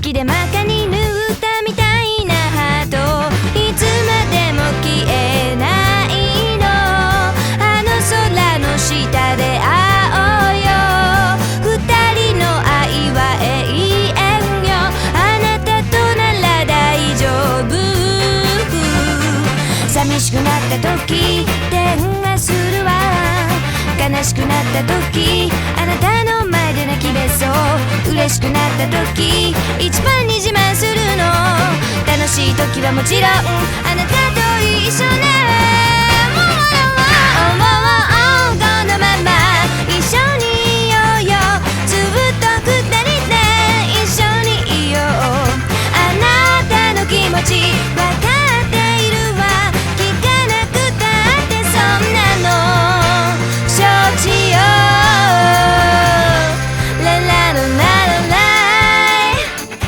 きで真っ赤に塗ったみたいなハート、いつまでも消えないの。あの空の下で会おうよ、二人の愛は永遠よ。あなたとなら大丈夫。寂しくなった時電話するわ、悲しくなった時あなたの前で泣きべそう。嬉しくなった時一番に自慢するの。楽しい時はもちろんあなたと一緒ね。このまま一緒にいようよ、ずっと二人で一緒にいよう。あなたの気持ち分かっているわ、聞かなくたってそんなの承知よ。ラララララライ。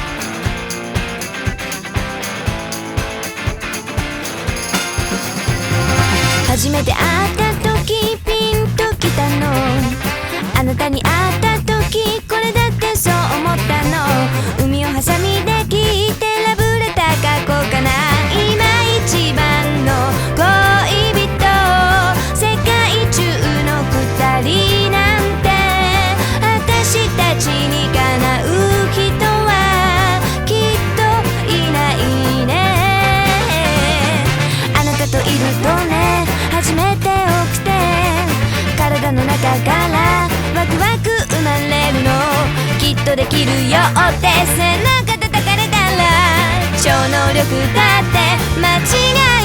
初めて会った時ピンときたの。あなたに会った時これだってそう思ったの。海をハサミで切ってラブレター書こうかな。今一番の恋人、世界中の二人なんて私たちにかなう人はきっといないね。あなたといるとね初めて起きて体の中からワクワク生まれるの。きっとできるよって背中叩かれたら超能力だって間違い